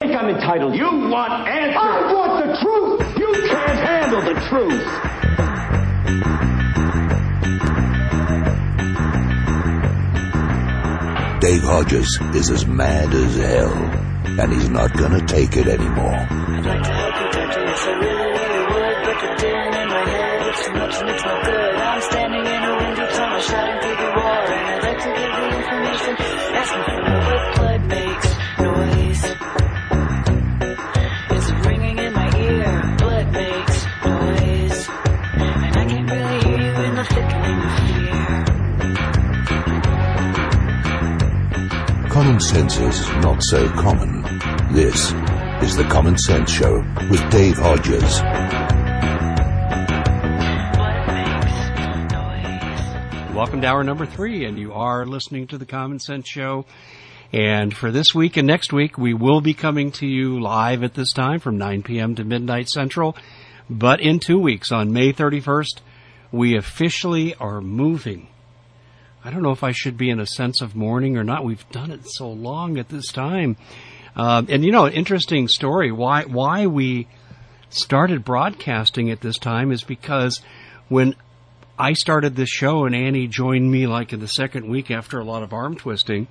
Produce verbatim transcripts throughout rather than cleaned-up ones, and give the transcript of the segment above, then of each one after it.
I think I'm entitled. You want answers. I want the truth. You can't handle the truth. Dave Hodges is as mad as hell, and he's not gonna take it anymore. I'd like to help you, Doctor, yes, I really, really would, but the din in my head, it's too much and it's no good. I'm standing in a window tunnel, shouting through the roar, and I'd like to give the information, asking for more, but blood makes noise. It's ringing in my ear, blood makes noise, and I can't really hear you in the thickening fear. Common sense is not so common. This is the Common Sense Show with Dave Hodges. Welcome to hour number three, and you are listening to the Common Sense Show. And for this week and next week, we will be coming to you live at this time from nine p.m. to midnight Central. But in two weeks, on May thirty-first, we officially are moving. I don't know if I should be in a sense of mourning or not. We've done it so long at this time. Uh, and, you know, an interesting story. Why why we started broadcasting at this time is because when I started this show and Annie joined me like in the second week after a lot of arm twisting,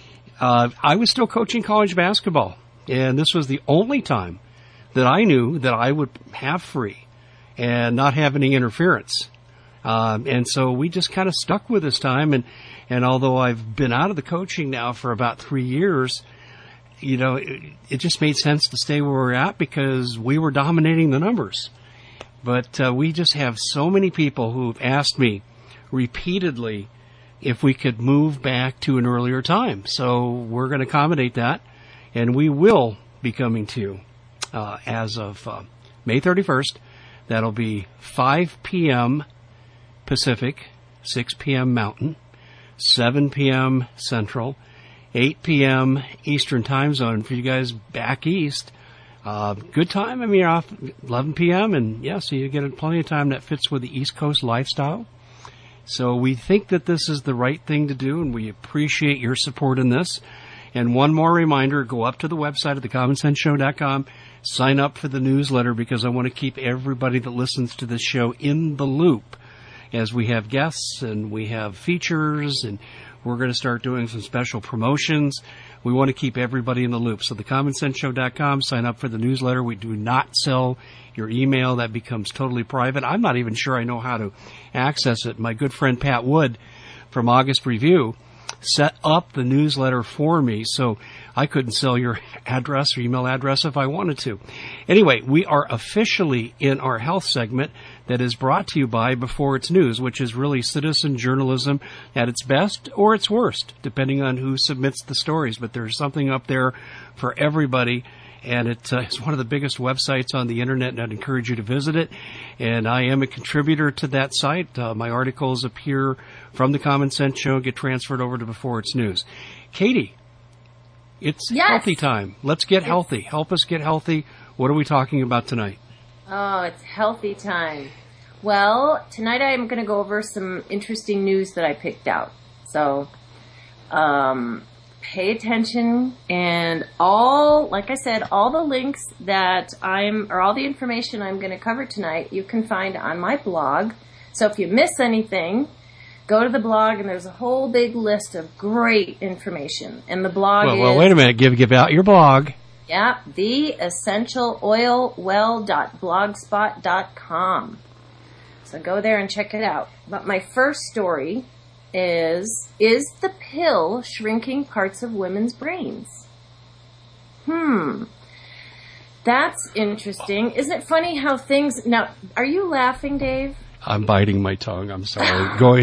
uh, I was still coaching college basketball. And this was the only time that I knew that I would have free and not have any interference. Um, and so we just kind of stuck with this time. And, and although I've been out of the coaching now for about three years, you know, it, it just made sense to stay where we're at because we were dominating the numbers. But uh, we just have so many people who've asked me repeatedly if we could move back to an earlier time. So we're going to accommodate that, and we will be coming to you uh, as of uh, May thirty-first. That'll be five p.m. Pacific, six p.m. Mountain, seven p.m. Central, eight p.m. Eastern Time Zone for you guys back east. Uh, good time. I mean, you're off eleven p.m. and yeah, so you get plenty of time that fits with the East Coast lifestyle. So we think that this is the right thing to do, and we appreciate your support in this. And one more reminder, go up to the website at the common sense show dot com, sign up for the newsletter because I want to keep everybody that listens to this show in the loop as we have guests and we have features, and we're going to start doing some special promotions. We want to keep everybody in the loop. So the common sense show dot com, sign up for the newsletter. We do not sell your email. That becomes totally private. I'm not even sure I know how to access it. My good friend Pat Wood from August Review set up the newsletter for me, so I couldn't sell your address or email address if I wanted to. Anyway, we are officially in our health segment that is brought to you by Before It's News, which is really citizen journalism at its best or its worst, depending on who submits the stories. But there's something up there for everybody, and it, uh, it's one of the biggest websites on the Internet, and I'd encourage you to visit it. And I am a contributor to that site. Uh, my articles appear from the Common Sense Show, get transferred over to Before It's News. Katie, it's yes. healthy time. Let's get healthy. Help us get healthy. What are we talking about tonight? Oh, it's healthy time. Well, tonight I'm going to go over some interesting news that I picked out. So, um, pay attention, and all, like I said, all the links that I'm, or all the information I'm going to cover tonight, you can find on my blog. So if you miss anything, go to the blog, and there's a whole big list of great information. And the blog well, is... Well, wait a minute. Give give out your blog. Yeah, the essential oil well dot blogspot dot com. So go there and check it out. But my first story is, is the pill shrinking parts of women's brains? Hmm. That's interesting. Isn't it funny how things... Now, are you laughing, Dave? I'm biting my tongue. I'm sorry. Go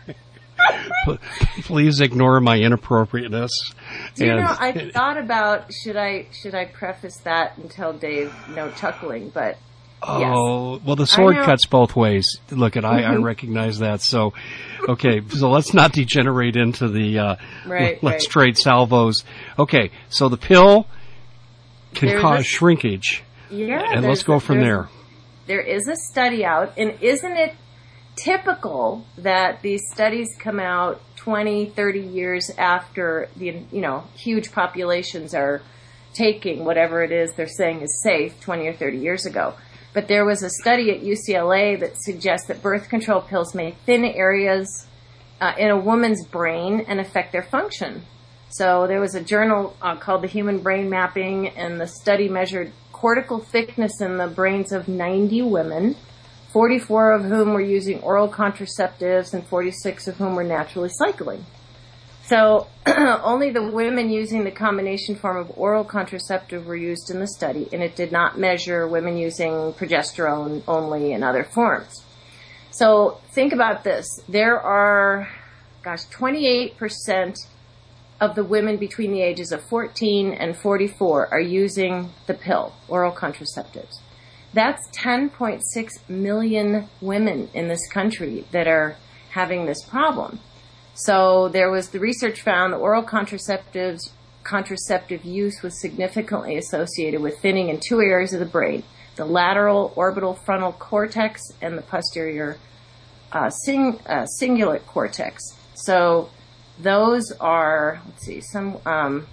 Please ignore my inappropriateness. Do you and, know, I thought about, should I should I preface that and tell Dave no chuckling, but Oh, yes. Well, the sword cuts both ways. Look, at I, I recognize that. So, okay, so let's not degenerate into the, uh, right, let's right. trade salvos. Okay, so the pill can There's cause a, shrinkage. Yeah. And let's go from there. There is a study out, and isn't it typical that these studies come out twenty, thirty years after the, you know, huge populations are taking whatever it is they're saying is safe twenty or thirty years ago. But there was a study at U C L A that suggests that birth control pills may thin areas uh, in a woman's brain and affect their function. So there was a journal uh, called the Human Brain Mapping, and the study measured cortical thickness in the brains of ninety women, forty-four of whom were using oral contraceptives and forty-six of whom were naturally cycling. So only the women using the combination form of oral contraceptive were used in the study, and it did not measure women using progesterone only in other forms. So think about this. There are, gosh, twenty-eight percent of the women between the ages of fourteen and forty-four are using the pill, oral contraceptives. That's ten point six million women in this country that are having this problem. So there was, the research found that oral contraceptives, contraceptive use was significantly associated with thinning in two areas of the brain, the lateral orbital frontal cortex and the posterior uh, sing, uh, cingulate cortex. So those are, let's see, some, um,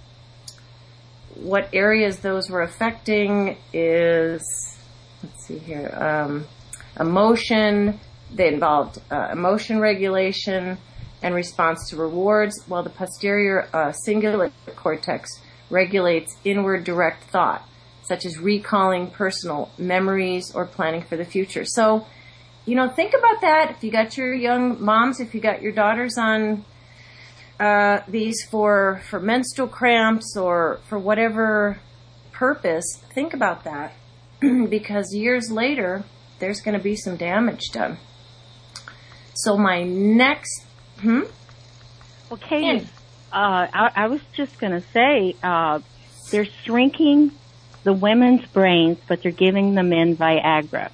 what areas those were affecting is, let's see here, um, emotion. They involved uh, emotion regulation and response to rewards, while the posterior uh, cingulate cortex regulates inward direct thought, such as recalling personal memories or planning for the future. So, you know, think about that. If you got your young moms, if you got your daughters on uh, these for, for menstrual cramps or for whatever purpose, think about that, because years later, there's going to be some damage done. So my next Hmm? Well, Katie, uh, I, I was just going to say, uh, they're shrinking the women's brains, but they're giving the men Viagra.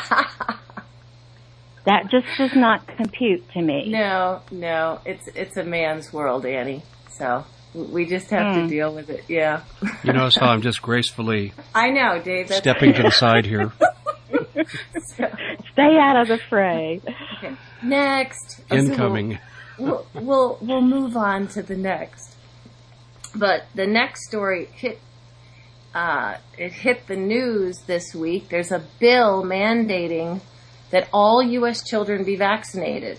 That just does not compute to me. No, no, it's it's a man's world, Annie. So we just have mm. to deal with it. Yeah. You notice how I'm just gracefully I know, Dave. That's stepping to the side here. So. Stay out of the fray. Okay. Next. Incoming. So we'll, we'll, we'll, we'll move on to the next. But the next story hit, uh, it hit the news this week. There's a bill mandating that all U S children be vaccinated.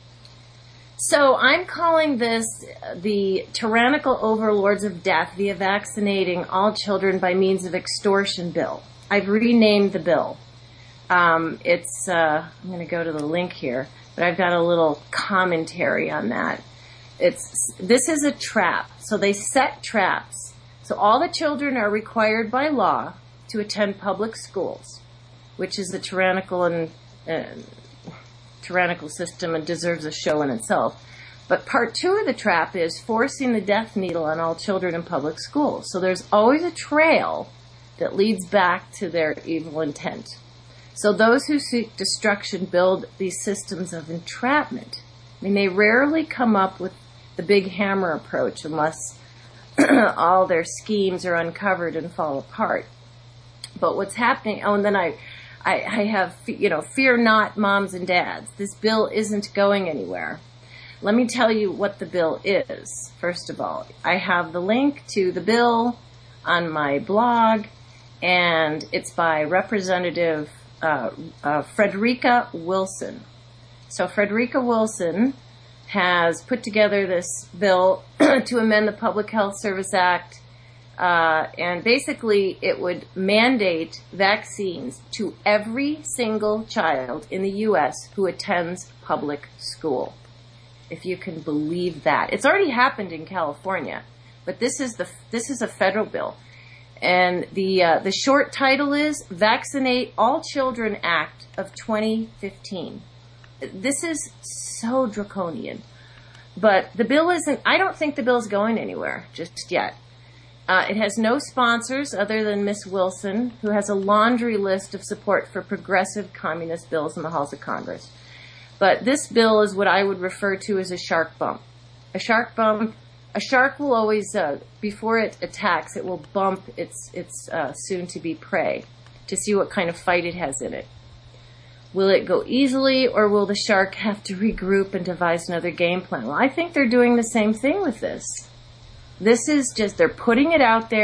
So I'm calling this the tyrannical overlords of death via vaccinating all children by means of extortion bill. I've renamed the bill. Um, it's, uh, I'm going to go to the link here, but I've got a little commentary on that. It's, this is a trap. So they set traps. So all the children are required by law to attend public schools, which is a tyrannical and uh, tyrannical system and deserves a show in itself. But part two of the trap is forcing the death needle on all children in public schools. So there's always a trail that leads back to their evil intent. So those who seek destruction build these systems of entrapment. I mean, they rarely come up with the big hammer approach unless all their schemes are uncovered and fall apart. But what's happening, oh, and then I, I, I have, you know, fear not, moms and dads. This bill isn't going anywhere. Let me tell you what the bill is, first of all. I have the link to the bill on my blog, and it's by Representative uh, uh, Frederica Wilson. So Frederica Wilson has put together this bill to amend the Public Health Service Act, uh, and basically it would mandate vaccines to every single child in the U S who attends public school. If you can believe that. It's already happened in California, but this is the this is a federal bill. And the uh, the short title is Vaccinate All Children Act of twenty fifteen. This is so draconian. But the bill isn't, I don't think the bill's going anywhere just yet. Uh, it has no sponsors other than Miss Wilson, who has a laundry list of support for progressive communist bills in the halls of Congress. But this bill is what I would refer to as a shark bump. A shark bump, a shark will always, uh, before it attacks, it will bump its, its uh, soon-to-be prey to see what kind of fight it has in it. Will it go easily, or will the shark have to regroup and devise another game plan? Well, I think they're doing the same thing with this. This is just, they're putting it out there.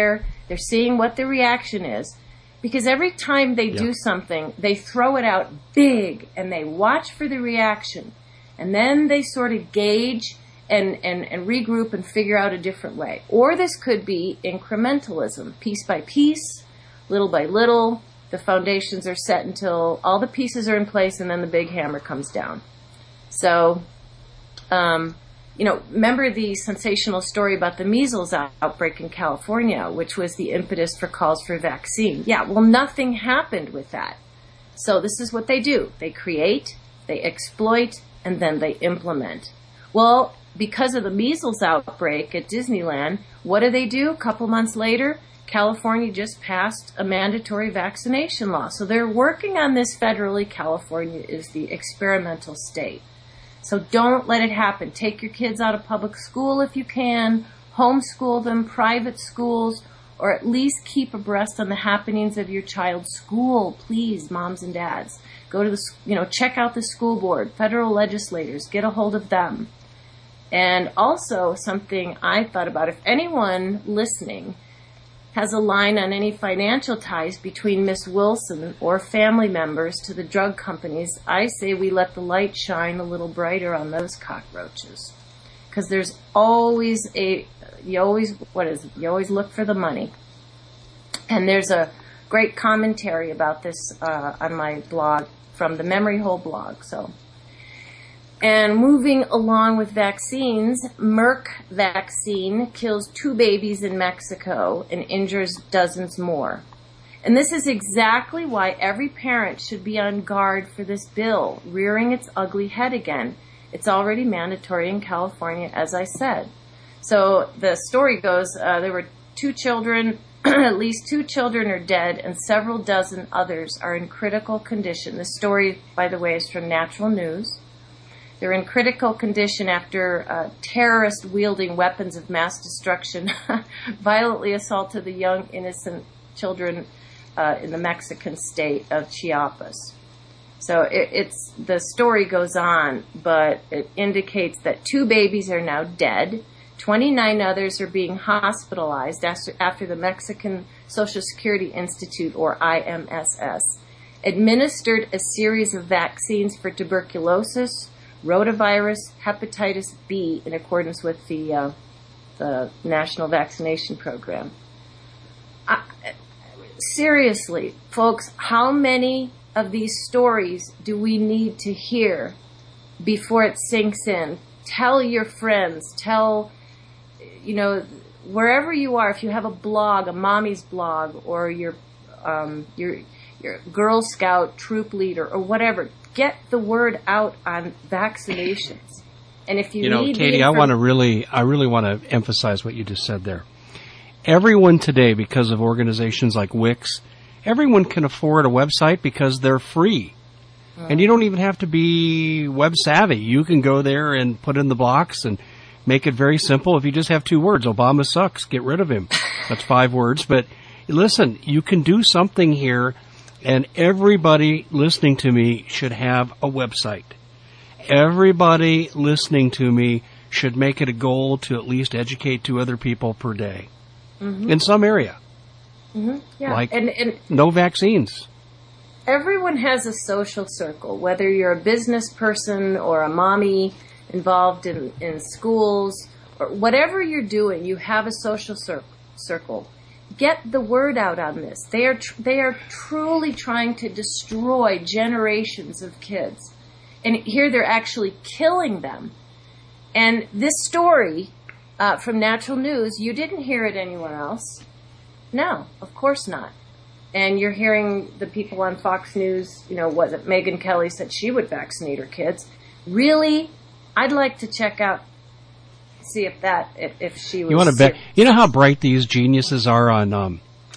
They're seeing what the reaction is. Because every time they Yeah. do something, they throw it out big and they watch for the reaction. And then they sort of gauge and, and, and regroup and figure out a different way. Or this could be incrementalism, piece by piece, little by little. The foundations are set until all the pieces are in place and then the big hammer comes down. So, um, you know, remember the sensational story about the measles outbreak in California, which was the impetus for calls for vaccine. Yeah, well, nothing happened with that. So this is what they do. They create, they exploit, and then they implement. Well, because of the measles outbreak at Disneyland, what do they do? A couple months later, California just passed a mandatory vaccination law. So they're working on this federally. California is the experimental state. So don't let it happen. Take your kids out of public school if you can, homeschool them, private schools, or at least keep abreast on the happenings of your child's school, please, moms and dads. Go to the, you know, check out the school board, federal legislators, get a hold of them. And also something I thought about, if anyone listening has a line on any financial ties between Miss Wilson or family members to the drug companies, I say we let the light shine a little brighter on those cockroaches. Because there's always a, you always, what is it? You always look for the money. And there's a great commentary about this uh, on my blog from the Memory Hole blog. So, and moving along with vaccines, Merck vaccine kills two babies in Mexico and injures dozens more. And this is exactly why every parent should be on guard for this bill, rearing its ugly head again. It's already mandatory in California, as I said. So the story goes, uh, there were two children, at least two children are dead, and several dozen others are in critical condition. The story, by the way, is from Natural News. They're in critical condition after uh, terrorists wielding weapons of mass destruction violently assaulted the young, innocent children uh, in the Mexican state of Chiapas. So it, it's the story goes on, but it indicates that two babies are now dead. twenty-nine others are being hospitalized after, after the Mexican Social Security Institute, or I M S S, administered a series of vaccines for tuberculosis, rotavirus, hepatitis B, in accordance with the uh, the National Vaccination Program. I, seriously, folks, how many of these stories do we need to hear before it sinks in? Tell your friends, tell, you know, wherever you are, if you have a blog, a mommy's blog, or your um, your your Girl Scout troop leader, or whatever, get the word out on vaccinations. And if you, you know, need Katie, I want to really, I really want to emphasize what you just said there. Everyone today, because of organizations like Wix, everyone can afford a website because they're free. Mm. And you don't even have to be web savvy. You can go there and put in the box and make it very simple. If you just have two words, Obama sucks, get rid of him. That's five words. But listen, you can do something here, and everybody listening to me should have a website. Everybody listening to me should make it a goal to at least educate two other people per day. Mm-hmm. In some area. Mm-hmm. Yeah. Like and, and no vaccines. Everyone has a social circle, whether you're a business person or a mommy involved in, in schools, or whatever you're doing, you have a social cir- circle. Get the word out on this. They are tr- they are truly trying to destroy generations of kids. And here they're actually killing them. And this story uh, from Natural News, you didn't hear it anywhere else. No, of course not. And you're hearing the people on Fox News, you know, was it Megyn Kelly said she would vaccinate her kids. Really? I'd like to check out, see if that, if, if she was... You want to bet? You know how bright these geniuses are on um,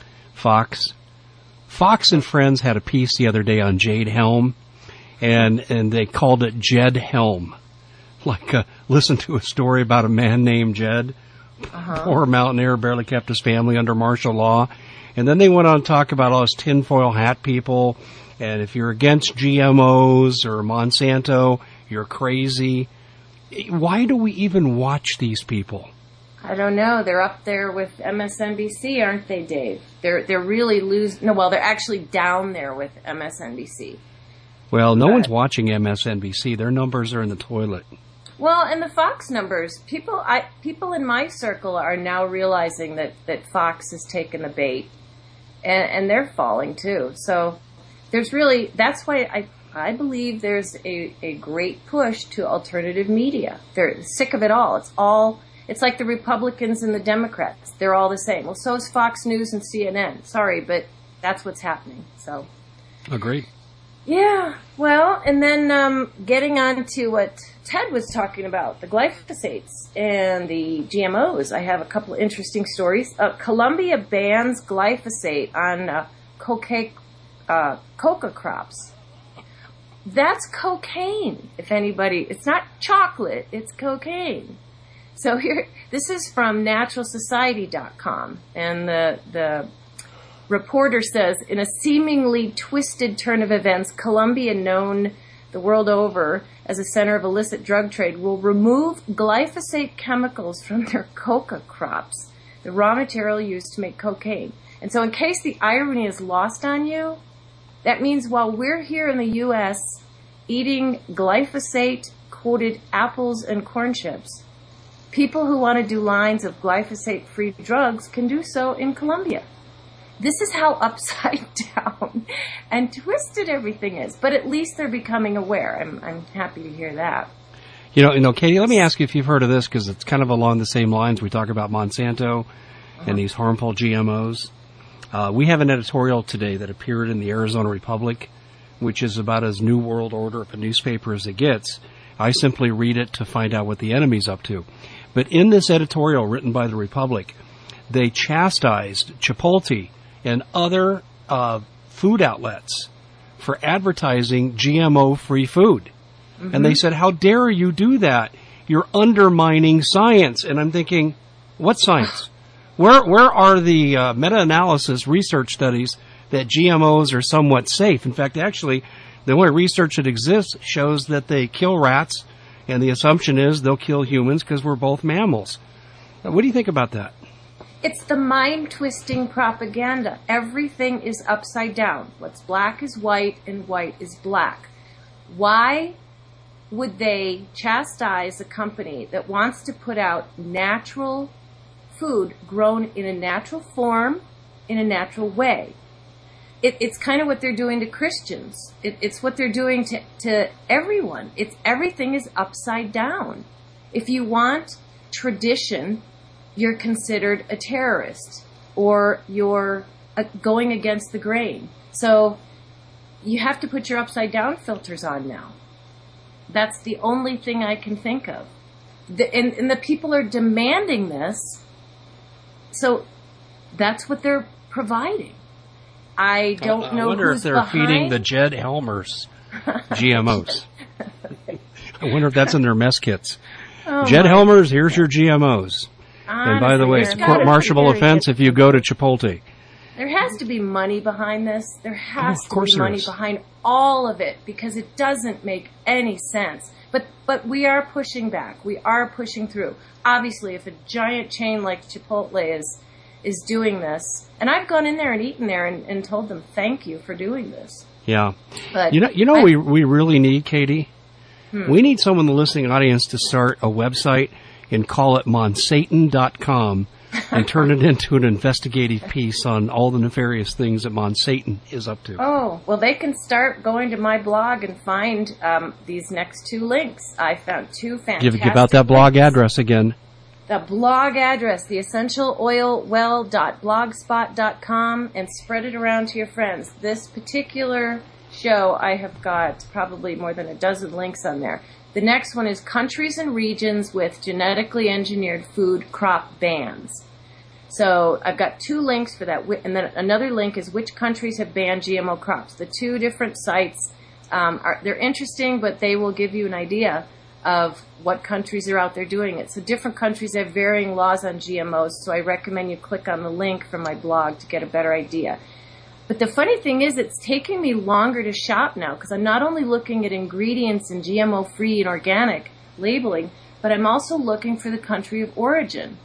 Fox? Fox and Friends had a piece the other day on Jade Helm, and, and they called it Jed Helm. Like, uh, listen to a story about a man named Jed. Uh-huh. Poor mountaineer, barely kept his family under martial law. And then they went on to talk about all those tinfoil hat people, and if you're against G M Os or Monsanto, you're crazy. Why do we even watch these people? I don't know. They're up there with M S N B C, aren't they, Dave? They're they're really losing. No, well, they're actually down there with M S N B C. Well, no but, one's watching M S N B C. Their numbers are in the toilet. Well, and the Fox numbers, people I people in my circle are now realizing that, that Fox has taken the bait, and, and they're falling too. So there's really, that's why I I believe there's a, a great push to alternative media. They're sick of it all. It's all, it's like the Republicans and the Democrats. They're all the same. Well, so is Fox News and C N N. Sorry, but that's what's happening. So. Agreed. Yeah, well, and then um, getting on to what Ted was talking about, the glyphosates and the G M Os. I have a couple of interesting stories. Uh, Colombia bans glyphosate on uh, coca, uh, coca crops. That's cocaine, if anybody, it's not chocolate, it's cocaine. So here, this is from natural society dot com, and the, the reporter says, in a seemingly twisted turn of events, Colombia, known the world over as a center of illicit drug trade, will remove glyphosate chemicals from their coca crops, the raw material used to make cocaine. And so in case the irony is lost on you, that means while we're here in the U S eating glyphosate-coated apples and corn chips, people who want to do lines of glyphosate-free drugs can do so in Colombia. This is how upside down and twisted everything is. But at least they're becoming aware. I'm I'm happy to hear that. You know, you know, Katie, let me ask you if you've heard of this, because it's kind of along the same lines. We talk about Monsanto uh-huh. and these harmful G M Os. Uh, we have an editorial today that appeared in the Arizona Republic, which is about as New World Order of a newspaper as it gets. I simply read it to find out what the enemy's up to. But in this editorial written by the Republic, they chastised Chipotle and other uh, food outlets for advertising G M O-free food. Mm-hmm. And they said, how dare you do that? You're undermining science. And I'm thinking, what science? Where where are the uh, meta-analysis research studies that G M Os are somewhat safe? In fact, actually, the only research that exists shows that they kill rats, and the assumption is they'll kill humans because we're both mammals. What do you think about that? It's the mind-twisting propaganda. Everything is upside down. What's black is white, and white is black. Why would they chastise a company that wants to put out natural food grown in a natural form, in a natural way? It, it's kind of what they're doing to Christians. It, it's what they're doing to, to everyone. It's everything is upside down. If you want tradition, you're considered a terrorist, or you're uh, going against the grain. So you have to put your upside down filters on now. That's the only thing I can think of. The, and, and the people are demanding this, so that's what they're providing. I don't I know wonder who's if they're behind. feeding the Jed Helmers G M Os. I wonder if that's in their mess kits. Oh Jed Helmers, here's your G M Os. Honestly, and by the way, it's a there's gotta court-martialable be- offense if you go to Chipotle. There has to be money behind this. There has Oh, of to course be there money is. behind all of it, because it doesn't make any sense. But but we are pushing back. We are pushing through. Obviously, if a giant chain like Chipotle is is doing this, and I've gone in there and eaten there and, and told them thank you for doing this. Yeah. But You know, you know I- what we, we really need, Katie? Hmm. We need someone in the listening audience to start a website and call it Monsatan dot com and turn it into an investigative piece on all the nefarious things that Monsatan is up to. Oh, well, they can start going to my blog and find um, these next two links. I found two fantastic Give, give out that blog links. address again. The blog address, the essential oil well dot blogspot dot com, and spread it around to your friends. This particular show, I have got probably more than a dozen links on there. The next one is countries and regions with genetically engineered food crop bans. So I've got two links for that. And then another link is which countries have banned G M O crops. The two different sites, um, are they're interesting, but they will give you an idea of what countries are out there doing it. So different countries have varying laws on G M Os, so I recommend you click on the link from my blog to get a better idea. But the funny thing is, it's taking me longer to shop now, because I'm not only looking at ingredients and G M O-free and organic labeling, but I'm also looking for the country of origin.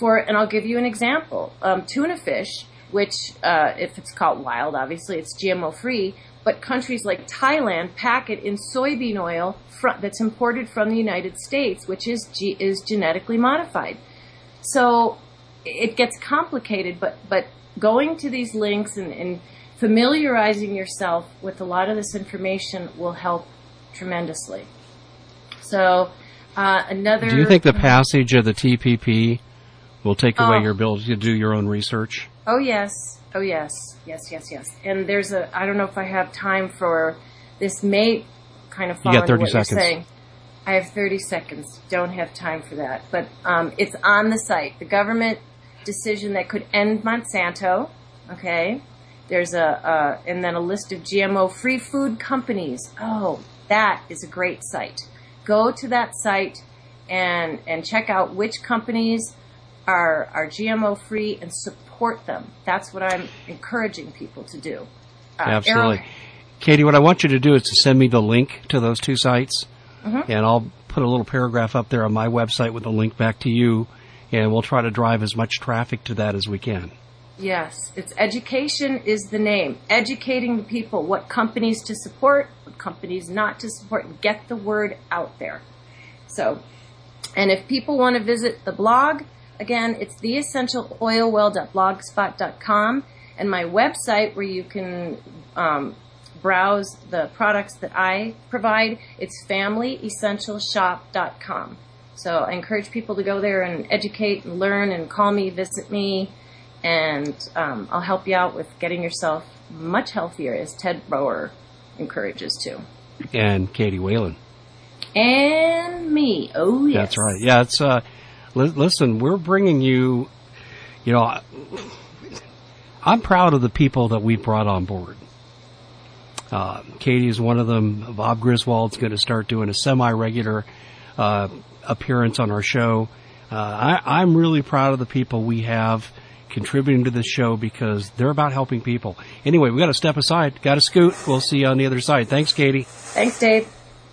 for, and I'll give you an example. Um, tuna fish, which, uh, if it's caught wild, obviously it's G M O free, but countries like Thailand pack it in soybean oil fr- that's imported from the United States, which is G- is genetically modified. So it gets complicated, but, but going to these links and, and familiarizing yourself with a lot of this information will help tremendously. So uh, another... Do you think the passage of the T P P will take away Oh. your ability to do your own research? Oh, yes. Oh, yes. Yes, yes, yes. And there's a, I don't know if I have time for this may kind of fall You got into thirty what seconds. you're saying. I have thirty seconds. Don't have time for that. But um, it's on the site. The government decision that could end Monsanto, okay? There's a, uh, and then a list of G M O-free food companies. Oh, that is a great site. Go to that site and, and check out which companies are, are G M O-free and support them. That's what I'm encouraging people to do. Uh, Absolutely. Arrow- Katie, what I want you to do is to send me the link to those two sites, Mm-hmm. and I'll put a little paragraph up there on my website with a link back to you, and we'll try to drive as much traffic to that as we can. Yes, it's education is the name. Educating the people what companies to support, what companies not to support, and get the word out there. So, and if people want to visit the blog, again, it's the essential oil well dot blogspot dot com, and my website where you can um, browse the products that I provide, it's family essential shop dot com. So I encourage people to go there and educate and learn and call me, visit me, and um, I'll help you out with getting yourself much healthier, as Ted Brower encourages to. And Katie Whalen. And me. Oh, yes. That's right. Yeah, it's, uh, li- listen, we're bringing you, you know, I'm proud of the people that we brought on board. Uh, Katie is one of them. Bob Griswold's going to start doing a semi-regular uh, appearance on our show. Uh, I, I'm really proud of the people we have contributing to this show because they're about helping people. Anyway, we got to step aside. Got to scoot. We'll see you on the other side. Thanks, Katie. Thanks, Dave.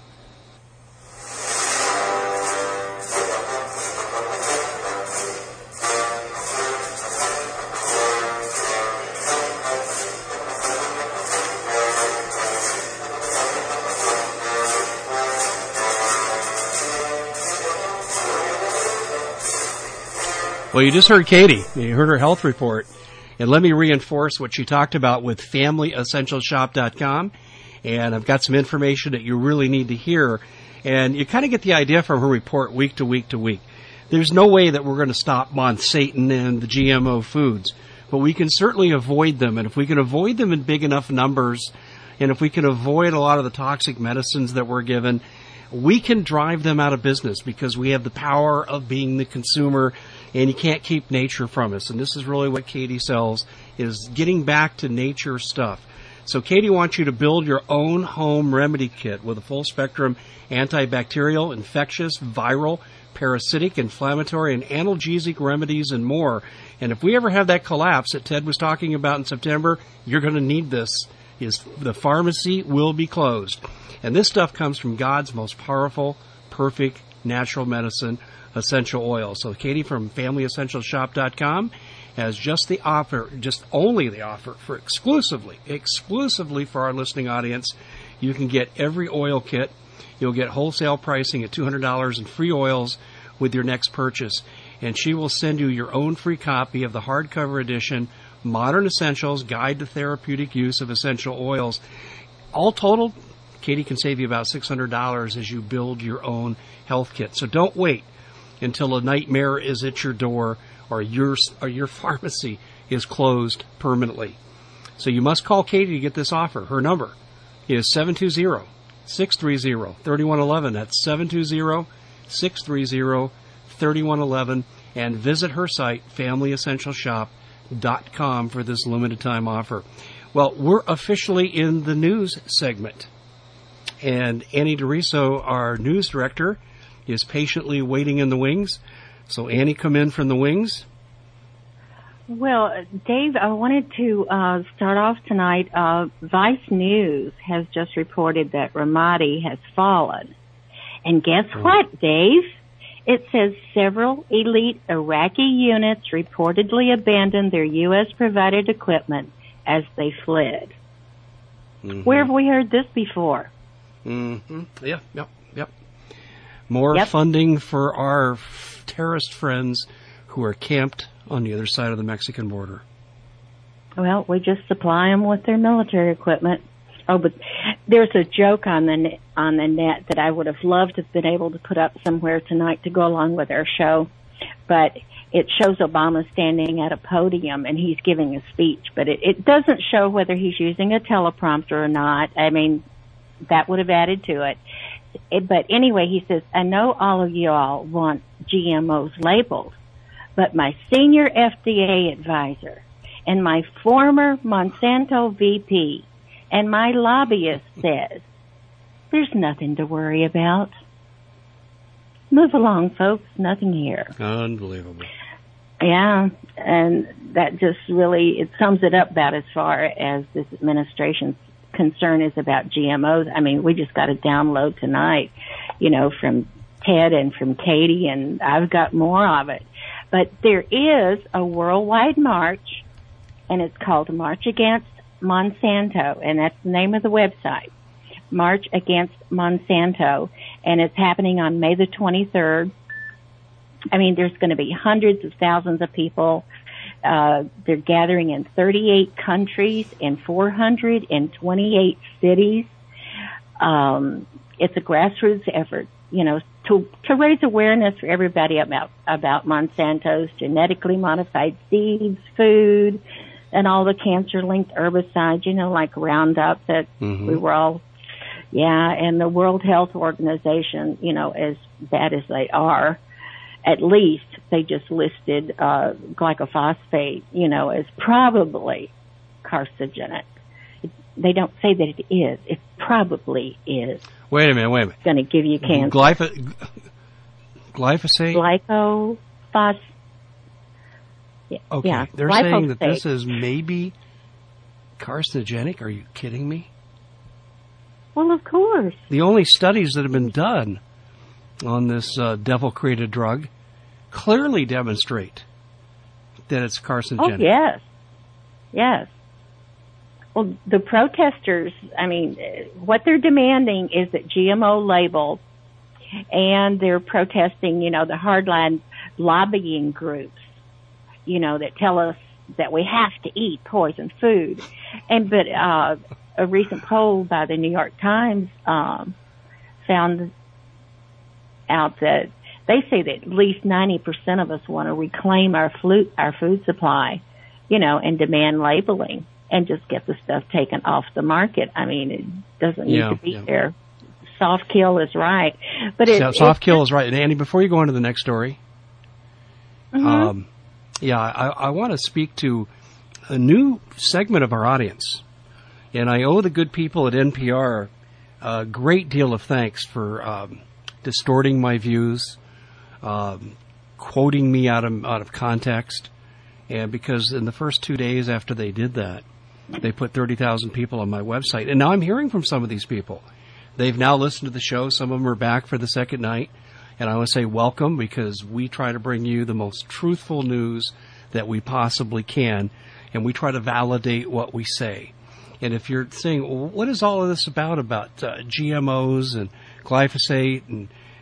Well, you just heard Katie. You heard her health report. And let me reinforce what she talked about with family essential shop dot com. And I've got some information that you really need to hear. And you kind of get the idea from her report week to week to week. There's no way that we're going to stop Monsanto and the G M O foods, but we can certainly avoid them. And if we can avoid them in big enough numbers, and if we can avoid a lot of the toxic medicines that we're given, we can drive them out of business because we have the power of being the consumer, and you can't keep nature from us. And this is really what Katie sells, is getting back to nature stuff. So Katie wants you to build your own home remedy kit with a full spectrum antibacterial, infectious, viral, parasitic, inflammatory, and analgesic remedies and more. And if we ever have that collapse that Ted was talking about in September, you're going to need this. Is the pharmacy will be closed. And this stuff comes from God's most powerful, perfect, natural medicine, essential oil. So Katie from family essential shop dot com has just the offer, just only the offer for exclusively, exclusively for our listening audience. You can get every oil kit. You'll get wholesale pricing at two hundred dollars and free oils with your next purchase. And she will send you your own free copy of the hardcover edition, Modern Essentials, Guide to Therapeutic Use of Essential Oils. All total, Katie can save you about six hundred dollars as you build your own health kit. So don't wait until a nightmare is at your door or your, or your pharmacy is closed permanently. So you must call Katie to get this offer. Her number is seven two zero, six three zero, three one one one. That's seven two zero, six three zero, three one one one. And visit her site, family essential shop dot com, for this limited time offer. Well, we're officially in the news segment. And Annie DeRiso, our news director, is patiently waiting in the wings. So Annie, come in from the wings. Well, Dave, I wanted to uh, start off tonight. Uh, Vice News has just reported that Ramadi has fallen. And guess what, Dave? it says several elite Iraqi units reportedly abandoned their U S provided equipment as they fled. Mm-hmm. Where have we heard this before? Mm-hmm. Yeah, yep, yep. More yep. funding for our f- terrorist friends who are camped on the other side of the Mexican border. Well, we just supply them with their military equipment. Oh, but there's a joke on the net, on the net that I would have loved to have been able to put up somewhere tonight to go along with our show. But it shows Obama standing at a podium and he's giving a speech. But it, it doesn't show whether he's using a teleprompter or not. I mean, that would have added to it. it. But anyway, he says, I know all of you all want G M Os labeled, but my senior F D A advisor and my former Monsanto V P and my lobbyist says, there's nothing to worry about. Move along, folks. Nothing here. Unbelievable. Yeah, and that just really, it sums it up about as far as this administration's concern is about G M Os. I mean, we just got a download tonight, you know, from Ted and from Katie, and I've got more of it. But there is a worldwide march, and it's called March Against Monsanto, and that's the name of the website, March Against Monsanto, and it's happening on May the twenty-third. I mean, there's going to be hundreds of thousands of people. Uh, they're gathering in thirty-eight countries in four hundred twenty-eight cities. Um, it's a grassroots effort, you know, to to raise awareness for everybody about about Monsanto's genetically modified seeds, food, and all the cancer-linked herbicides, you know, like Roundup that mm-hmm. we were all, yeah, and the World Health Organization, you know, as bad as they are, at least they just listed uh, glyphosate, you know, as probably carcinogenic. It, they don't say that it is. It probably is. Wait a minute, wait a minute. It's going to give you cancer. Glyph- glyphosate? Glyphosate. Okay, yeah, they're glyphosate. saying that this is maybe carcinogenic. Are you kidding me? Well, of course. The only studies that have been done on this uh, devil-created drug clearly demonstrate that it's carcinogenic. Oh, yes. Yes. Well, the protesters, I mean, what they're demanding is that G M O label, and they're protesting, you know, the hardline lobbying groups, you know, that tell us that we have to eat poison food. And, but, uh, a recent poll by the New York Times, um, found out that they say that at least ninety percent of us want to reclaim our food, our food supply, you know, and demand labeling and just get the stuff taken off the market. I mean, it doesn't need yeah, to be yeah. there. Soft kill is right. But it, soft it, kill is right. And Andy, before you go on to the next story, mm-hmm. um, yeah, I, I want to speak to a new segment of our audience. And I owe the good people at N P R a great deal of thanks for um, distorting my views, um, quoting me out of out of context. And because in the first two days after they did that, they put thirty thousand people on my website. And now I'm hearing from some of these people. They've now listened to the show. Some of them are back for the second night. And I want to say welcome, because we try to bring you the most truthful news that we possibly can. And we try to validate what we say. And if you're saying, well, what is all of this about, about uh, G M Os and glyphosate and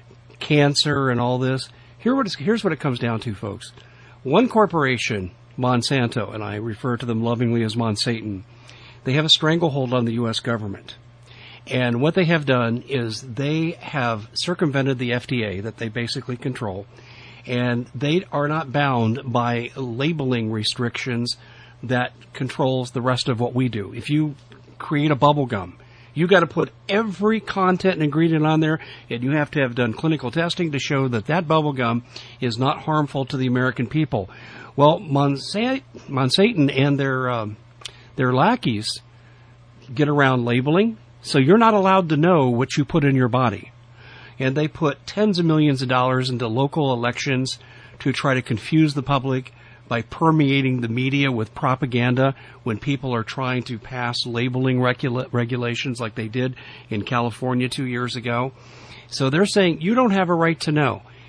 cancer and all this, here what is, here's what it comes down to, folks. One corporation, Monsanto, and I refer to them lovingly as Monsatan, they have a stranglehold on the U S government. And what they have done is they have circumvented the F D A that they basically control, and they are not bound by labeling restrictions that controls the rest of what we do. If you create a bubble gum, you got to put every content and ingredient on there, and you have to have done clinical testing to show that that bubble gum is not harmful to the American people. Well, Monsa- Monsanto and their um, their lackeys get around labeling, so you're not allowed to know what you put in your body. And they put tens of millions of dollars into local elections to try to confuse the public by permeating the media with propaganda when people are trying to pass labeling regula- regulations like they did in California two years ago. So they're saying you don't have a right to know.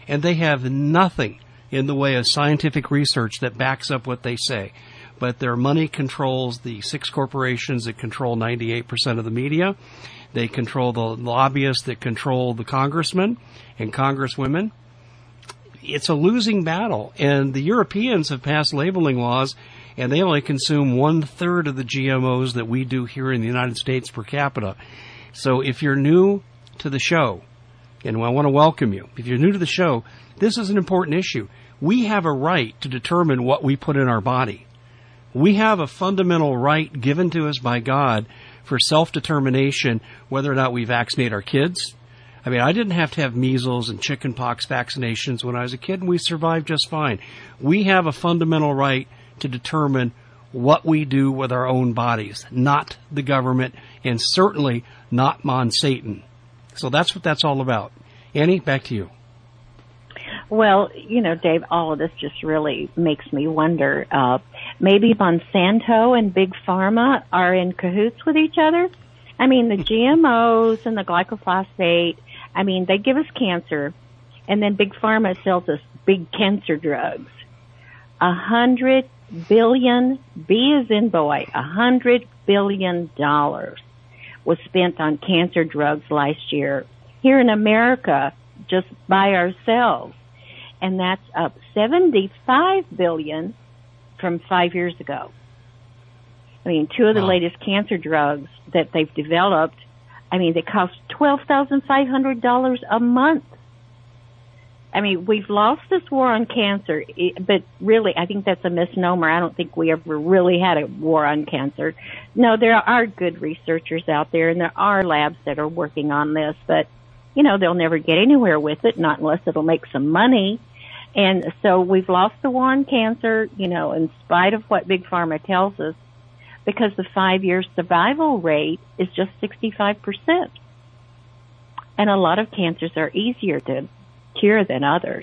and they have nothing in the way of scientific research that backs up what they say. But their money controls the six corporations that control ninety-eight percent of the media. They control the lobbyists that control the congressmen and congresswomen. It's a losing battle, and the Europeans have passed labeling laws, and they only consume one-third of the G M Os that we do here in the United States per capita. So if you're new to the show, and I want to welcome you, if you're new to the show, this is an important issue. We have a right to determine what we put in our body. We have a fundamental right given to us by God for self-determination whether or not we vaccinate our kids. I mean, I didn't have to have measles and chickenpox vaccinations when I was a kid, and we survived just fine. We have a fundamental right to determine what we do with our own bodies, not the government, and certainly not Monsatan. So that's what that's all about. Annie, back to you. Well, you know, Dave, all of this just really makes me wonder. Uh, maybe Monsanto and Big Pharma are in cahoots with each other. I mean, the G M Os and the glyphosate, I mean, they give us cancer, and then Big Pharma sells us big cancer drugs. A hundred billion, B as in boy, a hundred billion dollars was spent on cancer drugs last year here in America just by ourselves. And that's up seventy-five billion from five years ago. I mean, two of the wow. latest cancer drugs that they've developed, I mean, they cost twelve thousand five hundred dollars a month. I mean, we've lost this war on cancer, but really, I think that's a misnomer. I don't think we ever really had a war on cancer. No, there are good researchers out there, and there are labs that are working on this, but, you know, they'll never get anywhere with it, not unless it'll make some money. And so we've lost the war on cancer, you know, in spite of what Big Pharma tells us, because the five-year survival rate is just sixty-five percent. And a lot of cancers are easier to cure than others.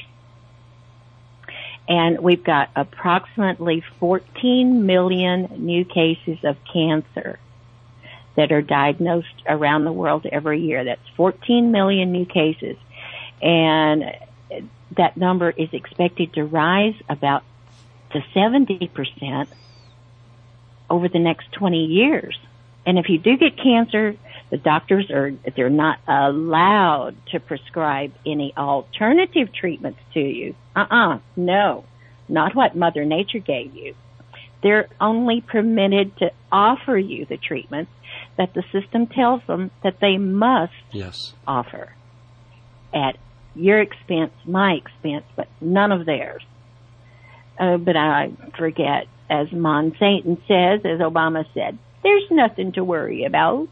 And we've got approximately fourteen million new cases of cancer that are diagnosed around the world every year. That's fourteen million new cases. And that number is expected to rise about to seventy percent over the next twenty years. And if you do get cancer, the doctors are, they're not allowed to prescribe any alternative treatments to you. Uh-uh, no, not what Mother Nature gave you. They're only permitted to offer you the treatments that the system tells them that they must yes. offer at your expense, my expense, but none of theirs. Uh, but I forget, as Monsatan says, as Obama said, there's nothing to worry about.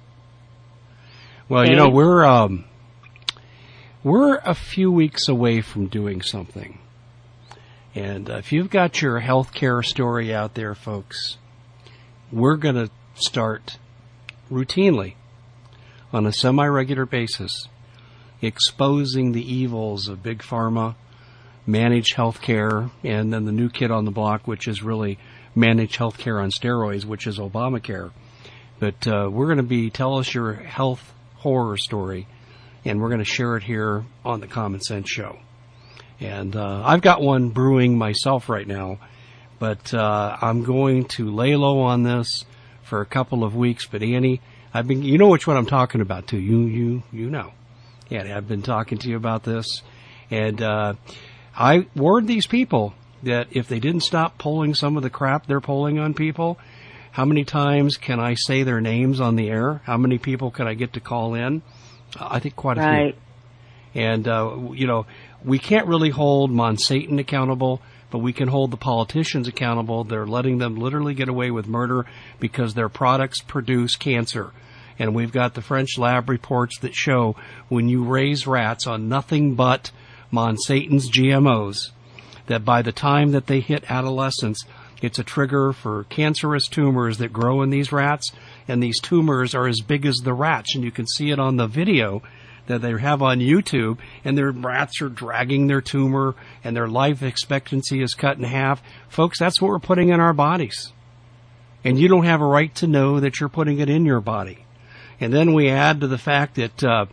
Well, you know, we're um, we're a few weeks away from doing something. And uh, if you've got your healthcare story out there, folks, we're going to start routinely on a semi-regular basis exposing the evils of Big Pharma, managed healthcare, and then the new kid on the block, which is really managed healthcare on steroids, which is Obamacare. But uh, we're going to be, tell us your health horror story, and we're going to share it here on the Common Sense Show. And uh, I've got one brewing myself right now, but uh, I'm going to lay low on this for a couple of weeks. But Annie, I've been, you know which one I'm talking about too. You, you, you know. Annie, I've been talking to you about this, and uh, I warned these people that if they didn't stop pulling some of the crap they're pulling on people, how many times can I say their names on the air? How many people can I get to call in? Uh, I think quite a right. few. And, uh, you know, we can't really hold Monsatan accountable, but we can hold the politicians accountable. They're letting them literally get away with murder because their products produce cancer. And we've got the French lab reports that show when you raise rats on nothing but Monsanto's G M Os, that by the time that they hit adolescence, it's a trigger for cancerous tumors that grow in these rats, and these tumors are as big as the rats, and you can see it on the video that they have on YouTube, and their rats are dragging their tumor, and their life expectancy is cut in half. Folks, that's what we're putting in our bodies. And you don't have a right to know that you're putting it in your body. And then we add to the fact that uh,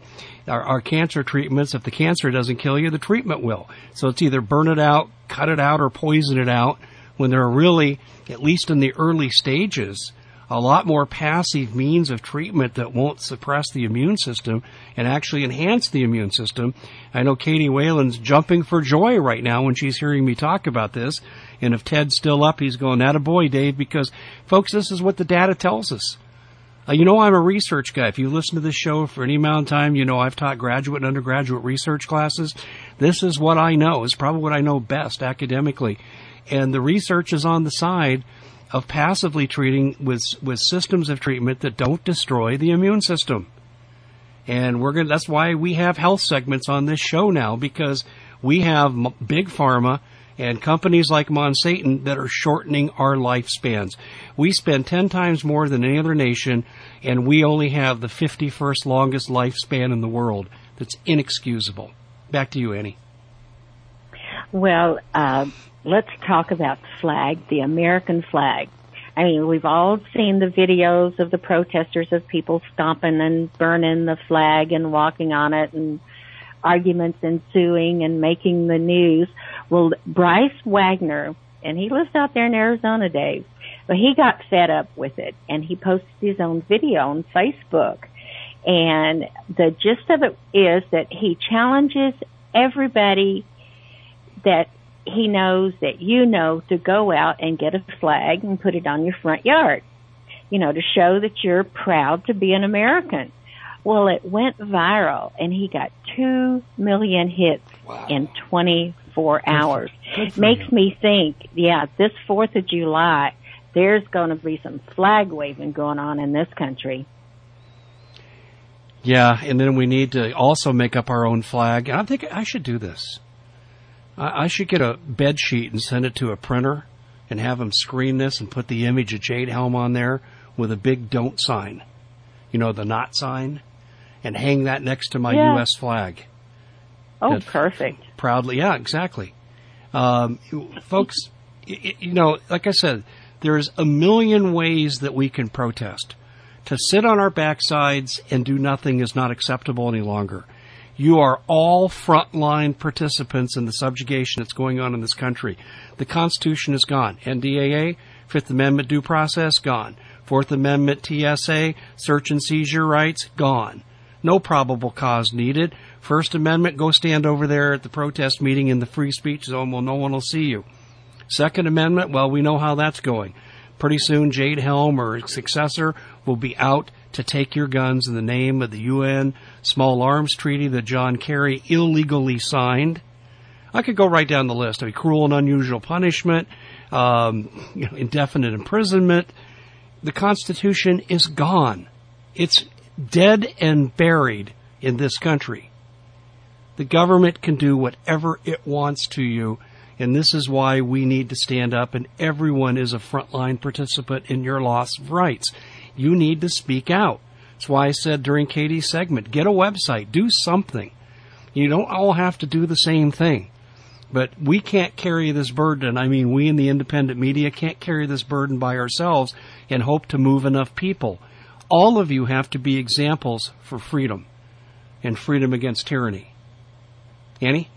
our, our cancer treatments, if the cancer doesn't kill you, the treatment will. So it's either burn it out, cut it out, or poison it out, when there are really, at least in the early stages, a lot more passive means of treatment that won't suppress the immune system and actually enhance the immune system. I know Katie Whalen's jumping for joy right now when she's hearing me talk about this. And if Ted's still up, he's going, attaboy, Dave, because, folks, this is what the data tells us. Uh, you know I'm a research guy. If you listen to this show for any amount of time, you know I've taught graduate and undergraduate research classes. This is what I know. It's probably what I know best academically. And the research is on the side of passively treating with with systems of treatment that don't destroy the immune system. And we're going to, that's why we have health segments on this show now, because we have m- big pharma and companies like Monsanto that are shortening our lifespans. We spend ten times more than any other nation, and we only have the fifty-first longest lifespan in the world. That's inexcusable. Back to you, Annie. Well, uh, let's talk about the flag, the American flag. I mean, we've all seen the videos of the protesters of people stomping and burning the flag and walking on it, and arguments ensuing and making the news. Well, Bryce Wagner, and he lives out there in Arizona, Dave, but he got fed up with it, and he posted his own video on Facebook. And the gist of it is that he challenges everybody that he knows, that you know, to go out and get a flag and put it on your front yard, you know, to show that you're proud to be an American. Well, it went viral, and he got two million hits wow. in twenty-four Good hours. For, good for Makes you. me think, yeah, this fourth of July, there's going to be some flag waving going on in this country. Yeah, and then we need to also make up our own flag. And I think I should do this. I, I should get a bed sheet and send it to a printer and have them screen this and put the image of Jade Helm on there with a big don't sign. You know, the not sign. And hang that next to my yeah. U S flag. Oh, that perfect. Proudly, yeah, exactly. Um, folks, you, you know, like I said, there's a million ways that we can protest. To sit on our backsides and do nothing is not acceptable any longer. You are all frontline participants in the subjugation that's going on in this country. The Constitution is gone. N D A A, Fifth Amendment due process, gone. Fourth Amendment T S A, search and seizure rights, gone. No probable cause needed. First Amendment, go stand over there at the protest meeting in the free speech zone. Well, no one will see you. Second Amendment, well, we know how that's going. Pretty soon, Jade Helm or his successor will be out to take your guns in the name of the U N Small Arms Treaty that John Kerry illegally signed. I could go right down the list. I mean, cruel and unusual punishment, um, you know, indefinite imprisonment. The Constitution is gone. It's dead and buried in this country. The government can do whatever it wants to you, and this is why we need to stand up, and everyone is a frontline participant in your loss of rights. You need to speak out. That's why I said during Katie's segment, get a website, do something. You don't all have to do the same thing. But we can't carry this burden. I mean, we in the independent media can't carry this burden by ourselves and hope to move enough people. All of you have to be examples for freedom and freedom against tyranny. Annie?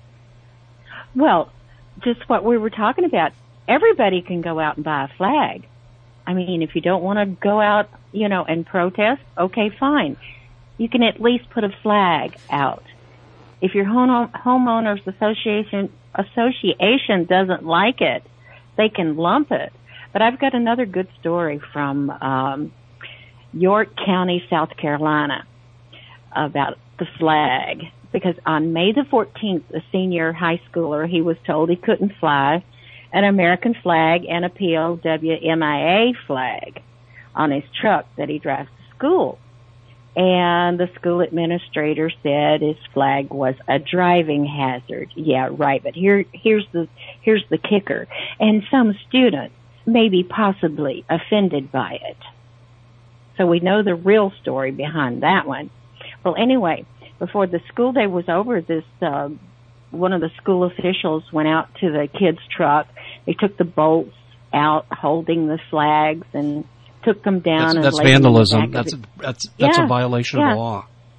Well, just what we were talking about. Everybody can go out and buy a flag. I mean, if you don't want to go out, you know, and protest, okay, fine. You can at least put a flag out. If your home, homeowners association association doesn't like it, they can lump it. But I've got another good story from um, York County, South Carolina, about the flag. Because on May the fourteenth, a senior high schooler, he was told he couldn't fly an American flag and a P O W M I A flag on his truck that he drives to school. And the school administrator said his flag was a driving hazard. Yeah, right. But here, here's the, here's the kicker. And some students may be possibly offended by it. So we know the real story behind that one. Well, anyway, before the school day was over, this, uh, one of the school officials went out to the kids' truck. They took the bolts out holding the flags and took them down. That's, and that's laid them vandalism. in the back That's of a, the, that's that's yeah, a violation yeah. of the law.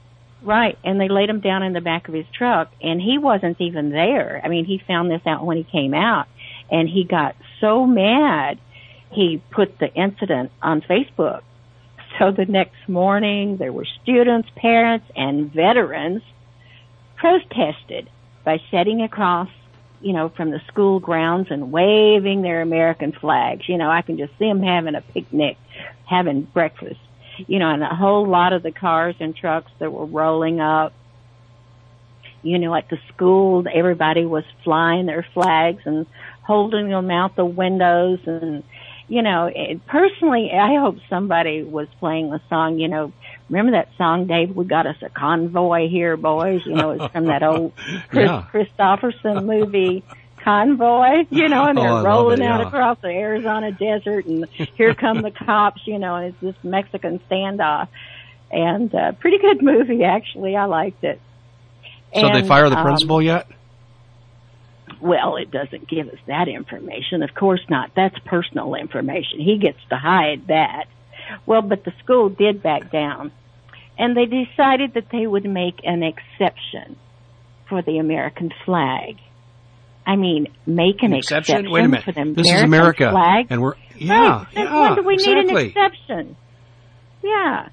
Right, and they laid him down in the back of his truck, and he wasn't even there. I mean, he found this out when he came out, and he got so mad, he put the incident on Facebook. So the next morning, there were students, parents, and veterans protested by sitting across, you know, from the school grounds and waving their American flags. You know, I can just see them having a picnic, having breakfast. You know, and a whole lot of the cars and trucks that were rolling up, you know, at the school, everybody was flying their flags and holding them out the windows. And, you know, it, personally, I hope somebody was playing the song, you know, remember that song, Dave, we got us a convoy here, boys? You know, it's from that old Chris Yeah. Christopherson movie, Convoy, you know, and they're Oh, I love rolling it, out yeah. across the Arizona desert, and here come the cops, you know, and it's this Mexican standoff. And uh, pretty good movie, actually. I liked it. So and, they fire the um, principal yet? Well, it doesn't give us that information. Of course not. That's personal information. He gets to hide that. Well, but the school did back down, and they decided that they would make an exception for the American flag. I mean, make an, An exception? exception Wait a minute. for the American This is America, flag. and we're yeah, Right. Since yeah, when do we exactly. need an exception? Yeah.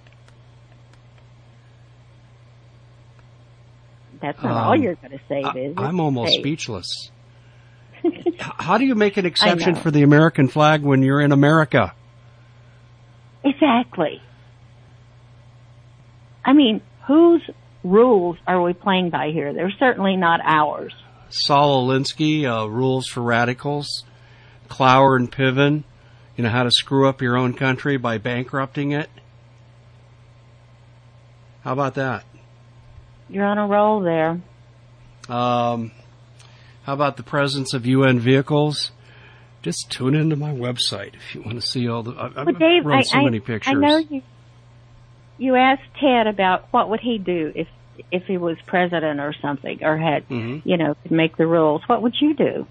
That's not Um, all you're going to say, I, is it? I'm almost Hey. speechless. H- How do you make an exception know. for the American flag when you're in America? Exactly. I mean, whose rules are we playing by here? They're certainly not ours. Saul Alinsky, uh, Rules for Radicals, Clower and Piven, you know, how to screw up your own country by bankrupting it. How about that? You're on a roll there. Um, how about the presence of U N vehicles? Just tune into my website if you want to see all the. I, I've But Dave, run I, so I, many pictures. I know you. You asked Ted about what would he do if if he was president or something, or had Mhm. you know could make the rules. What would you do?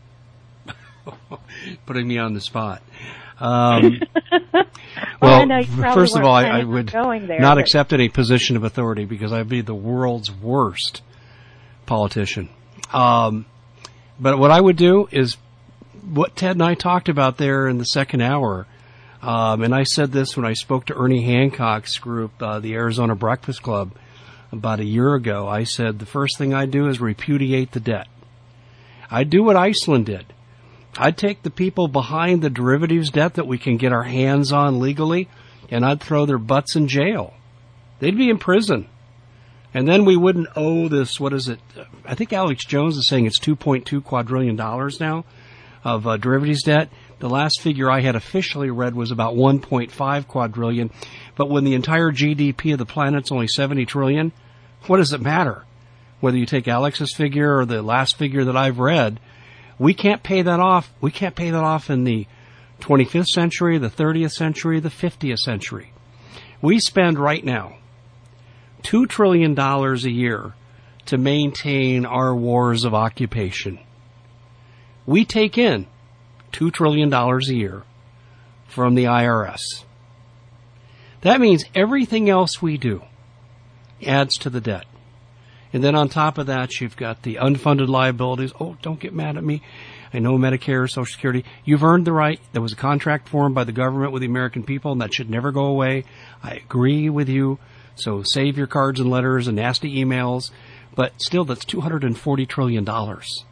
Putting me on the spot. Um, Well, well, I know you probably first of all, I, weren't I planning on would going there, not but- accept any position of authority because I'd be the world's worst politician. Um, but what I would do is what Ted and I talked about there in the second hour. Um, and I said this when I spoke to Ernie Hancock's group, uh, the Arizona Breakfast Club, about a year ago. I said the first thing I'd do is repudiate the debt. I'd do what Iceland did. I'd take the people behind the derivatives debt that we can get our hands on legally, and I'd throw their butts in jail. They'd be in prison. And then we wouldn't owe this, what is it? I think Alex Jones is saying it's two point two quadrillion dollars now of uh, derivatives debt. The last figure I had officially read was about one point five quadrillion. But when the entire G D P of the planet's only seventy trillion, what does it matter? Whether you take Alex's figure or the last figure that I've read, we can't pay that off. We can't pay that off in the twenty-fifth century, the thirtieth century, the fiftieth century. We spend right now two trillion dollars a year to maintain our wars of occupation. We take in two trillion dollars a year from the I R S. That means everything else we do adds to the debt. And then on top of that, you've got the unfunded liabilities. Oh, don't get mad at me. I know Medicare, Social Security. You've earned the right. There was a contract formed by the government with the American people, and that should never go away. I agree with you. So save your cards and letters and nasty emails. But still, that's two hundred forty trillion dollars.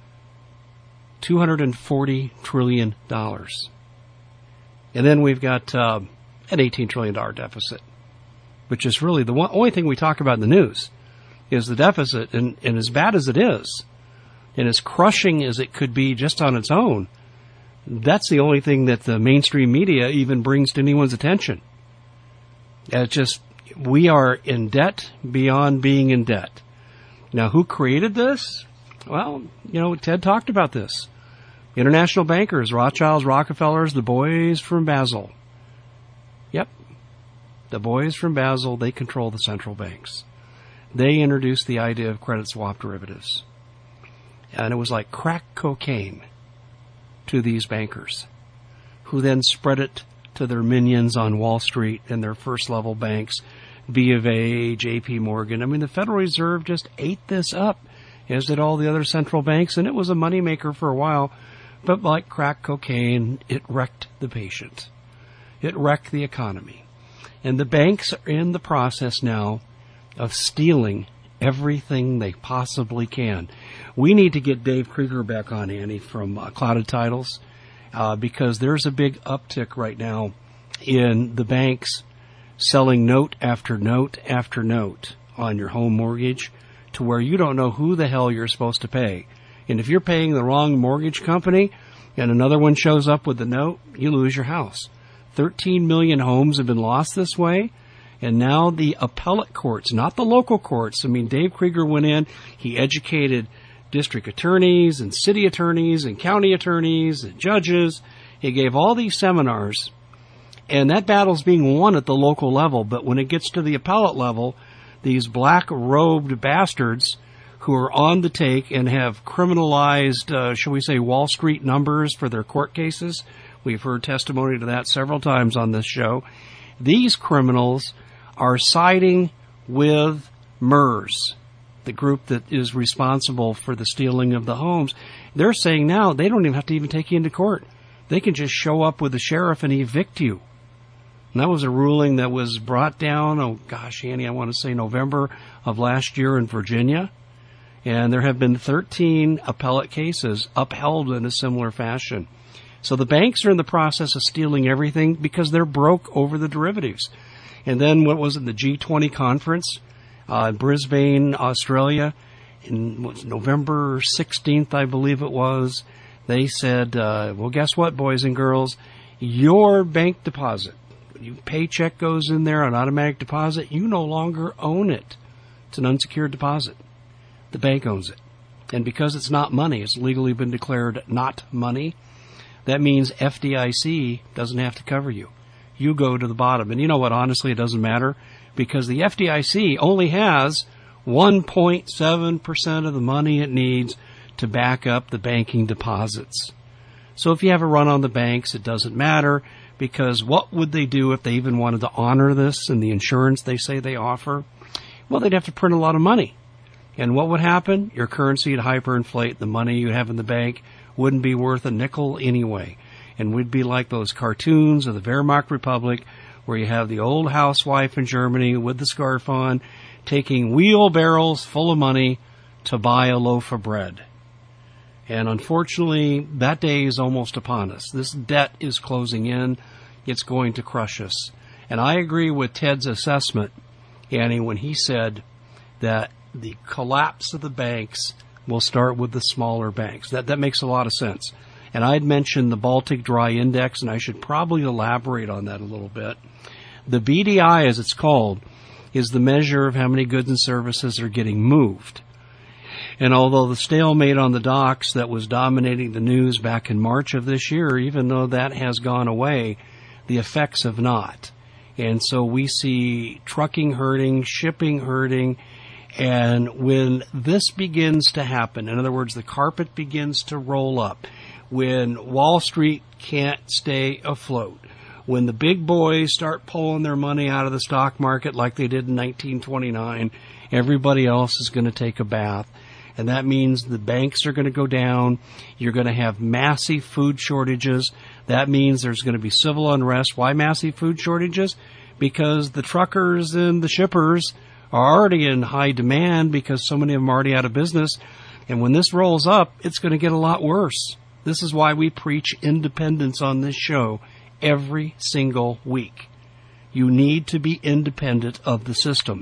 two hundred forty trillion dollars. And then we've got uh, an eighteen trillion dollars deficit, which is really the one, only thing we talk about in the news is the deficit. And, and as bad as it is, and as crushing as it could be just on its own, that's the only thing that the mainstream media even brings to anyone's attention. It's just, we are in debt beyond being in debt. Now, who created this? Well, you know, Ted talked about this. International bankers, Rothschilds, Rockefellers, the boys from Basel. Yep. The boys from Basel, they control the central banks. They introduced the idea of credit swap derivatives. And it was like crack cocaine to these bankers, who then spread it to their minions on Wall Street and their first level banks, B of A, J P Morgan. I mean, the Federal Reserve just ate this up, as did all the other central banks, and it was a moneymaker for a while. But like crack cocaine, it wrecked the patient. It wrecked the economy. And the banks are in the process now of stealing everything they possibly can. We need to get Dave Krieger back on, Annie, from uh, Clouded Titles, uh, because there's a big uptick right now in the banks selling note after note after note on your home mortgage to where you don't know who the hell you're supposed to pay. And if you're paying the wrong mortgage company and another one shows up with the note, you lose your house. thirteen million homes have been lost this way. And now the appellate courts, not the local courts. I mean, Dave Krieger went in, he educated district attorneys and city attorneys and county attorneys and judges. He gave all these seminars, and that battle's being won at the local level. But when it gets to the appellate level, these black-robed bastards who are on the take and have criminalized, uh, shall we say, Wall Street numbers for their court cases. We've heard testimony to that several times on this show. These criminals are siding with MERS, the group that is responsible for the stealing of the homes. They're saying now they don't even have to even take you into court. They can just show up with the sheriff and evict you. And that was a ruling that was brought down, oh gosh, Annie, I want to say November of last year in Virginia. And there have been thirteen appellate cases upheld in a similar fashion. So the banks are in the process of stealing everything because they're broke over the derivatives. And then what was it, the G twenty conference, uh, Brisbane, Australia, in what, November sixteenth, I believe it was, they said, uh, well, guess what, boys and girls, your bank deposit, when your paycheck goes in there on automatic deposit, you no longer own it. It's an unsecured deposit. The bank owns it. And because it's not money, it's legally been declared not money, that means F D I C doesn't have to cover you. You go to the bottom. And you know what? Honestly, it doesn't matter because the F D I C only has one point seven percent of the money it needs to back up the banking deposits. So if you have a run on the banks, it doesn't matter because what would they do if they even wanted to honor this and the insurance they say they offer? Well, they'd have to print a lot of money. And what would happen? Your currency would hyperinflate. The money you have in the bank wouldn't be worth a nickel anyway. And we'd be like those cartoons of the Wehrmacht Republic where you have the old housewife in Germany with the scarf on taking wheelbarrows full of money to buy a loaf of bread. And unfortunately, that day is almost upon us. This debt is closing in. It's going to crush us. And I agree with Ted's assessment, Annie, when he said that the collapse of the banks will start with the smaller banks. That that makes a lot of sense. And I'd mentioned the Baltic Dry Index, and I should probably elaborate on that a little bit. The B D I, as it's called, is the measure of how many goods and services are getting moved. And although the stalemate on the docks that was dominating the news back in March of this year, even though that has gone away, the effects have not. And so we see trucking hurting, shipping hurting, and when this begins to happen, in other words, the carpet begins to roll up, when Wall Street can't stay afloat, when the big boys start pulling their money out of the stock market like they did in nineteen twenty-nine, everybody else is going to take a bath. And that means the banks are going to go down. You're going to have massive food shortages. That means there's going to be civil unrest. Why massive food shortages? Because the truckers and the shippers are already in high demand because so many of them are already out of business. And when this rolls up, it's going to get a lot worse. This is why we preach independence on this show every single week. You need to be independent of the system.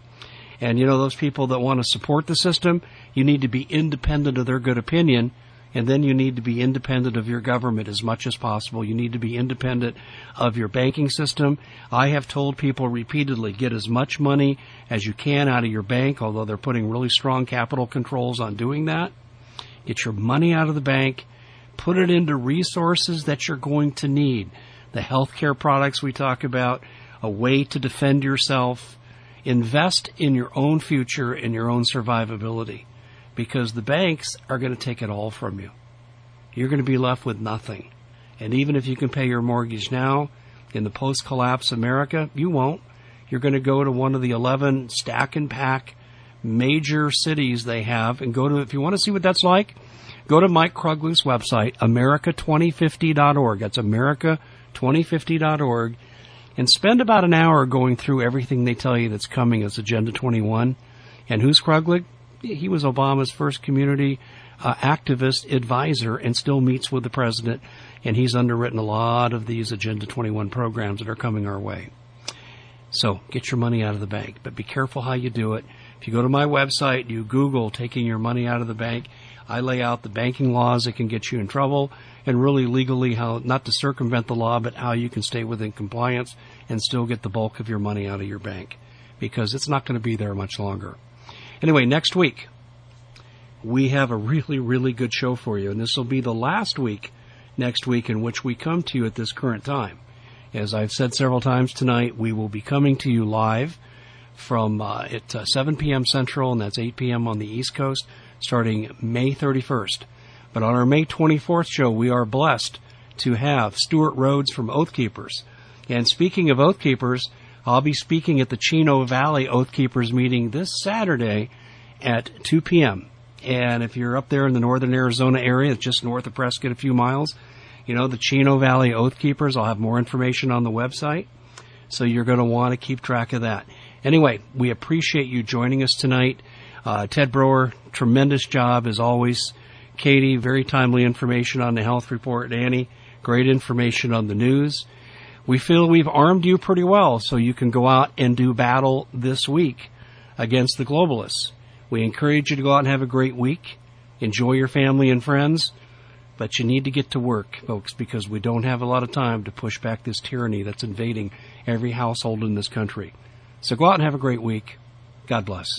And you know, those people that want to support the system, you need to be independent of their good opinion, and then you need to be independent of your government as much as possible. You need to be independent of your banking system. I have told people repeatedly, get as much money as you can out of your bank, although they're putting really strong capital controls on doing that. Get your money out of the bank. Put it into resources that you're going to need. The healthcare products we talk about, a way to defend yourself. Invest in your own future and your own survivability, because the banks are going to take it all from you. You're going to be left with nothing. And even if you can pay your mortgage now, in the post-collapse America, you won't. you're going to go to one of the eleven stack and pack major cities they have and go to, if you want to see what that's like, go to Mike Kruglu's website, America twenty fifty dot org. That's America twenty fifty dot org. And spend about an hour going through everything they tell you that's coming as Agenda twenty-one. And who's Kruglich? He was Obama's first community uh, activist advisor and still meets with the president. And he's underwritten a lot of these Agenda twenty-one programs that are coming our way. So get your money out of the bank, but be careful how you do it. If you go to my website, you Google taking your money out of the bank, I lay out the banking laws that can get you in trouble and really legally how not to circumvent the law, but how you can stay within compliance and still get the bulk of your money out of your bank, because it's not going to be there much longer. Anyway, next week, we have a really, really good show for you, and this will be the last week next week in which we come to you at this current time. As I've said several times tonight, we will be coming to you live from uh, at uh, seven p.m. Central, and that's eight p.m. on the East Coast, starting May thirty-first. But on our May twenty-fourth show, we are blessed to have Stuart Rhodes from Oath Keepers. And speaking of Oath Keepers, I'll be speaking at the Chino Valley Oath Keepers meeting this Saturday at two p.m. And if you're up there in the northern Arizona area, just north of Prescott, a few miles, you know, the Chino Valley Oath Keepers, I'll have more information on the website. So you're going to want to keep track of that. Anyway, we appreciate you joining us tonight. Uh, Ted Broer, tremendous job as always. Katie, very timely information on the health report. Annie, great information on the news. We feel we've armed you pretty well so you can go out and do battle this week against the globalists. We encourage you to go out and have a great week. Enjoy your family and friends. But you need to get to work, folks, because we don't have a lot of time to push back this tyranny that's invading every household in this country. So go out and have a great week. God bless.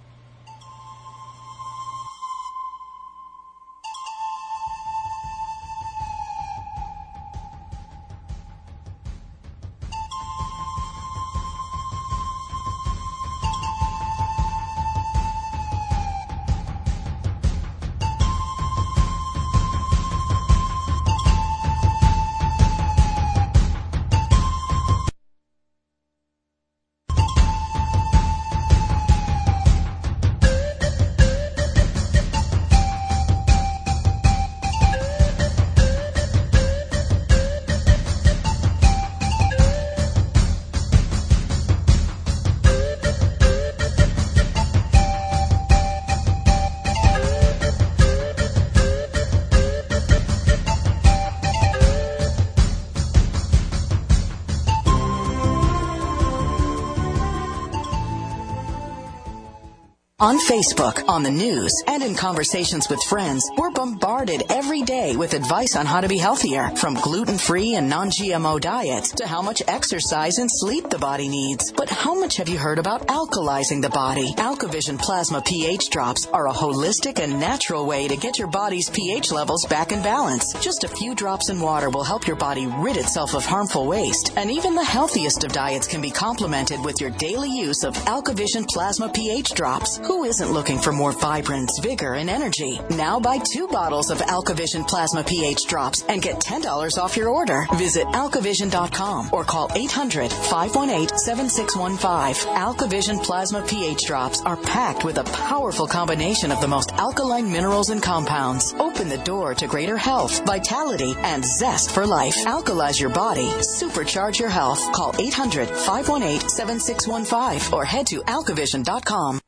On Facebook, on the news, and in conversations with friends, we're bombarded every day with advice on how to be healthier, from gluten-free and non-G M O diets to how much exercise and sleep the body needs. But how much have you heard about alkalizing the body? AlkaVision Plasma pH Drops are a holistic and natural way to get your body's pH levels back in balance. Just a few drops in water will help your body rid itself of harmful waste. And even the healthiest of diets can be complemented with your daily use of AlkaVision Plasma pH Drops. Who isn't looking for more vibrance, vigor, and energy? Now buy two bottles of AlkaVision Plasma pH Drops and get ten dollars off your order. Visit alkavision dot com or call eight hundred, five one eight, seven six one five. AlkaVision Plasma pH Drops are packed with a powerful combination of the most alkaline minerals and compounds. Open the door to greater health, vitality, and zest for life. Alkalize your body. Supercharge your health. Call eight hundred, five one eight, seven six one five or head to alkavision dot com.